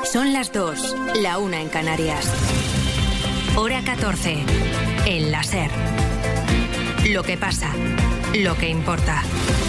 Son las 2, la 1 en Canarias. Hora 14, en la SER. Lo que pasa, lo que importa.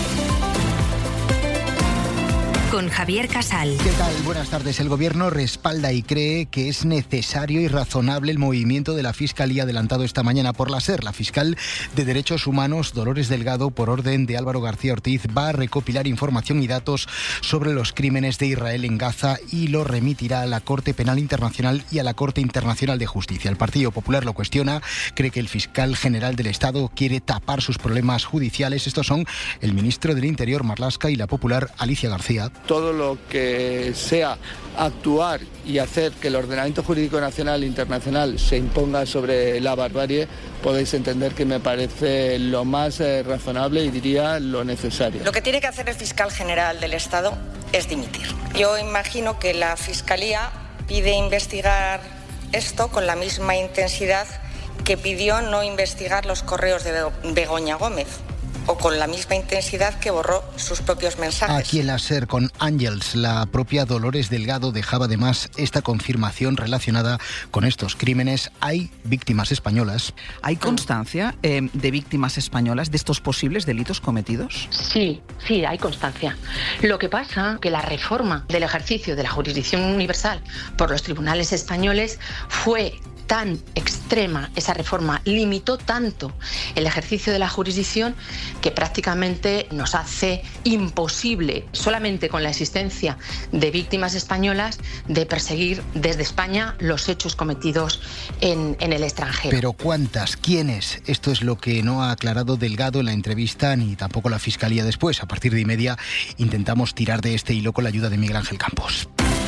Con Javier Casal. ¿Qué tal? Buenas tardes. El Gobierno respalda y cree que es necesario y razonable el movimiento de la Fiscalía adelantado esta mañana por la SER. La fiscal de Derechos Humanos, Dolores Delgado, por orden de Álvaro García Ortiz, va a recopilar información y datos sobre los crímenes de Israel en Gaza y lo remitirá a la Corte Penal Internacional y a la Corte Internacional de Justicia. El Partido Popular lo cuestiona, cree que el fiscal general del Estado quiere tapar sus problemas judiciales. Estos son el ministro del Interior, Marlaska, y la popular Alicia García. Todo lo que sea actuar y hacer que el ordenamiento jurídico nacional e internacional se imponga sobre la barbarie, podéis entender que me parece lo más razonable y diría lo necesario. Lo que tiene que hacer el fiscal general del Estado es dimitir. Yo imagino que la Fiscalía pide investigar esto con la misma intensidad que pidió no investigar los correos de Begoña Gómez, o con la misma intensidad que borró sus propios mensajes. Aquí en la SER con Ángels, la propia Dolores Delgado dejaba además esta confirmación relacionada con estos crímenes. ¿Hay víctimas españolas? ¿Hay constancia de víctimas españolas de estos posibles delitos cometidos? Sí, hay constancia. Lo que pasa es que la reforma del ejercicio de la jurisdicción universal por los tribunales españoles fue tan extrema, esa reforma limitó tanto el ejercicio de la jurisdicción que prácticamente nos hace imposible, solamente con la existencia de víctimas españolas, de perseguir desde España los hechos cometidos en el extranjero. ¿Pero cuántas? ¿Quiénes? Esto es lo que no ha aclarado Delgado en la entrevista, ni tampoco la Fiscalía después. A partir de 1:30 intentamos tirar de este hilo con la ayuda de Miguel Ángel Campos.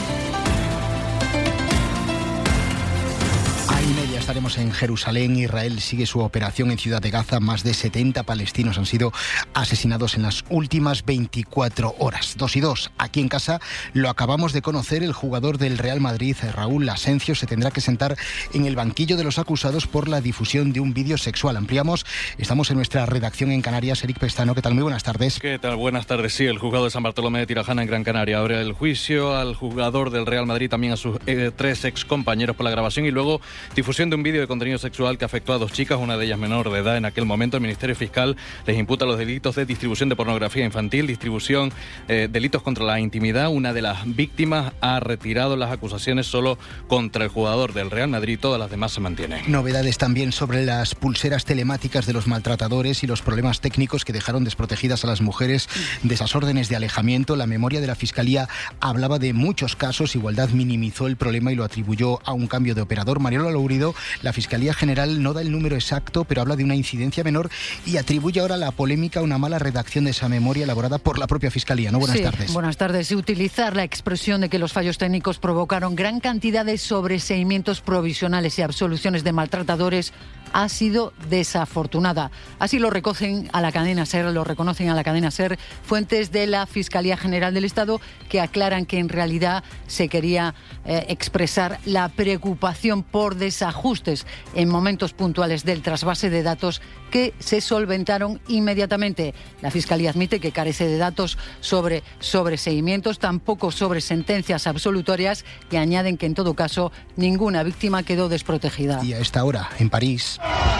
Estaremos en Jerusalén. Israel sigue su operación en Ciudad de Gaza. Más de 70 palestinos han sido asesinados en las últimas 24 horas. 2 y 2. Aquí en casa lo acabamos de conocer. El jugador del Real Madrid, Raúl Asensio, se tendrá que sentar en el banquillo de los acusados por la difusión de un vídeo sexual. Ampliamos. Estamos en nuestra redacción en Canarias. Eric Pestano, ¿qué tal? Muy buenas tardes. ¿Qué tal? Buenas tardes. Sí, el juzgado de San Bartolomé de Tirajana en Gran Canaria abre el juicio al jugador del Real Madrid, también a sus 3 excompañeros por la grabación y luego difusión de un vídeo de contenido sexual que afectó a 2 chicas, una de ellas menor de edad. En aquel momento el Ministerio Fiscal les imputa los delitos de distribución de pornografía infantil, distribución, delitos contra la intimidad. Una de las víctimas ha retirado las acusaciones solo contra el jugador del Real Madrid, todas las demás se mantienen. Novedades también sobre las pulseras telemáticas de los maltratadores y los problemas técnicos que dejaron desprotegidas a las mujeres de esas órdenes de alejamiento. La memoria de la Fiscalía hablaba de muchos casos. Igualdad minimizó el problema y lo atribuyó a un cambio de operador. Mariola Lourido, la Fiscalía General no da el número exacto, pero habla de una incidencia menor y atribuye ahora la polémica a una mala redacción de esa memoria elaborada por la propia Fiscalía. ¿No? Buenas tardes. Buenas tardes. Y utilizar la expresión de que los fallos técnicos provocaron gran cantidad de sobreseimientos provisionales y absoluciones de maltratadores ha sido desafortunada. Así lo reconocen a la cadena SER, fuentes de la Fiscalía General del Estado que aclaran que en realidad se quería expresar la preocupación por desajustes en momentos puntuales del trasvase de datos que se solventaron inmediatamente. La Fiscalía admite que carece de datos sobre sobreseimientos, tampoco sobre sentencias absolutorias, y añaden que en todo caso ninguna víctima quedó desprotegida. Y a esta hora, en París,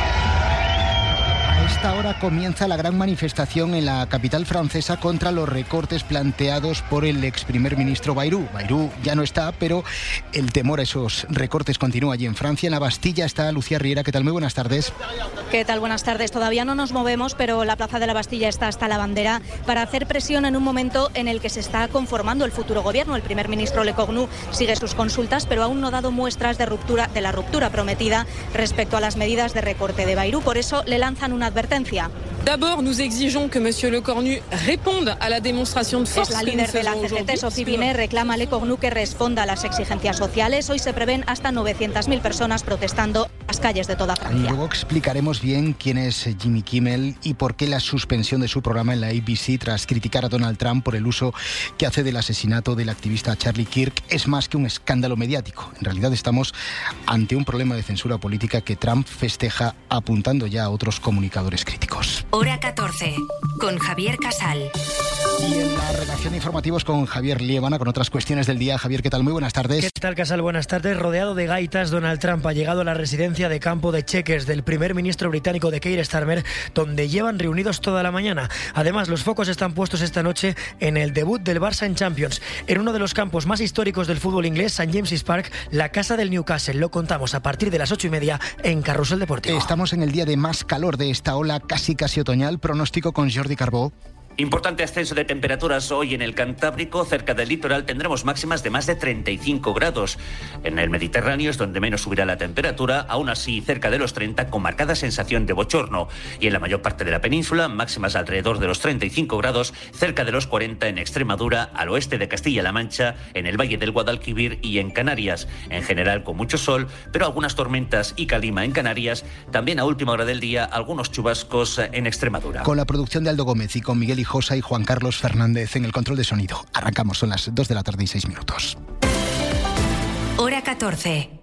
a esta hora comienza la gran manifestación en la capital francesa contra los recortes planteados por el ex primer ministro Bayrou. Bayrou ya no está, pero el temor a esos recortes continúa allí en Francia. En la Bastilla está Lucía Riera. ¿Qué tal? Muy buenas tardes. ¿Qué tal? Buenas tardes. Todavía no nos movemos, pero la plaza de la Bastilla está hasta la bandera para hacer presión en un momento en el que se está conformando el futuro gobierno. El primer ministro Lecornu sigue sus consultas, pero aún no ha dado muestras de la ruptura prometida respecto a las medidas de recorte de Bayrou. Por eso le lanzan una advertencia. D'abord, nous exigeons que Monsieur Lecornu réponde à la démonstration de force. Es la líder de la CGT, Sophie Binet, reclama a Lecornu que responda a las exigencias sociales. Hoy se prevén hasta 900.000 personas protestando en las calles de toda Francia. Luego explicaremos bien quién es Jimmy Kimmel y por qué la suspensión de su programa en la ABC tras criticar a Donald Trump por el uso que hace del asesinato del activista Charlie Kirk es más que un escándalo mediático. En realidad estamos ante un problema de censura política que Trump festeja apuntando ya a otros comunicadores críticos. Hora 14, con Javier Casal. Y en la redacción de informativos con Javier Liébana, con otras cuestiones del día. Javier, ¿qué tal? Muy buenas tardes. ¿Qué tal, Casal? Buenas tardes. Rodeado de gaitas, Donald Trump ha llegado a la residencia de campo de Chequers del primer ministro británico de Keir Starmer, donde llevan reunidos toda la mañana. Además, los focos están puestos esta noche en el debut del Barça en Champions. En uno de los campos más históricos del fútbol inglés, St. James's Park, la casa del Newcastle. Lo contamos a partir de las 8:30 en Carrusel Deportivo. Estamos en el día de más calor de esta ola casi otoñal. Pronóstico con Jordi Carbó. Importante ascenso de temperaturas hoy en el Cantábrico. Cerca del litoral tendremos máximas de más de 35 grados. En el Mediterráneo es donde menos subirá la temperatura, aún así cerca de los 30, con marcada sensación de bochorno. Y en la mayor parte de la península, máximas alrededor de los 35 grados, cerca de los 40 en Extremadura, al oeste de Castilla-La Mancha, en el Valle del Guadalquivir y en Canarias. En general con mucho sol, pero algunas tormentas y calima en Canarias. También a última hora del día, algunos chubascos en Extremadura. Con la producción de Aldo Gómez y con Miguel Hijosa y Juan Carlos Fernández en el control de sonido. Arrancamos, son las 2:06 PM. Hora 14.